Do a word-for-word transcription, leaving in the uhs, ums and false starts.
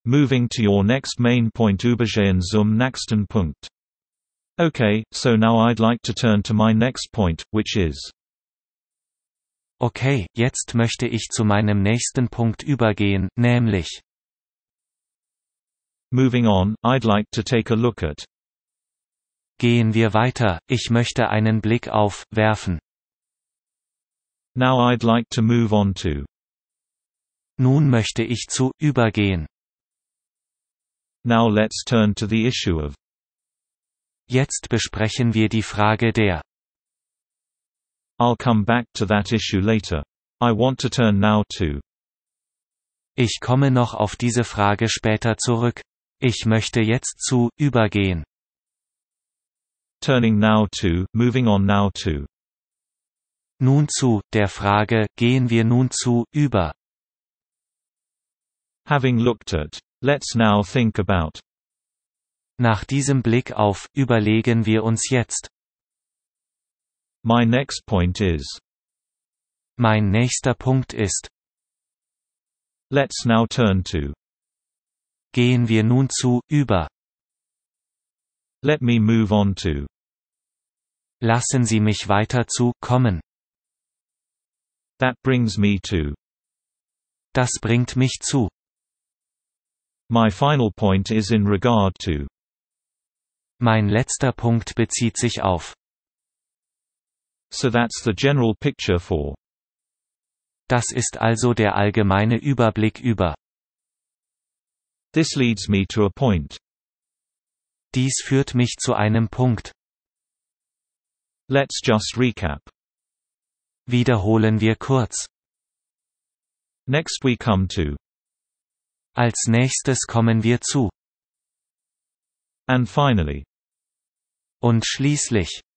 Moving to your next main point, übergehen zum nächsten Punkt. Okay, so now I'd like to turn to my next point, which is. Okay, jetzt möchte ich zu meinem nächsten Punkt übergehen, nämlich. Moving on, I'd like to take a look at. Gehen wir weiter, ich möchte einen Blick auf, werfen. Now I'd like to move on to. Nun möchte ich zu, übergehen. Now let's turn to the issue of. Jetzt besprechen wir die Frage der. I'll come back to that issue later. I want to turn now to. Ich komme noch auf diese Frage später zurück. Ich möchte jetzt zu, übergehen. Turning now to, moving on now to. Nun zu, der Frage, gehen wir nun zu, über. Having looked at. Let's now think about. Nach diesem Blick auf, überlegen wir uns jetzt. My next point is. Mein nächster Punkt ist. Let's now turn to. Gehen wir nun zu, über. Let me move on to. Lassen Sie mich weiter zu, kommen. That brings me to. Das bringt mich zu. My final point is in regard to. Mein letzter Punkt bezieht sich auf. So that's the general picture for. Das ist also der allgemeine Überblick über. This leads me to a point. Dies führt mich zu einem Punkt. Let's just recap. Wiederholen wir kurz. Next we come to. Als nächstes kommen wir zu. And finally. Und schließlich.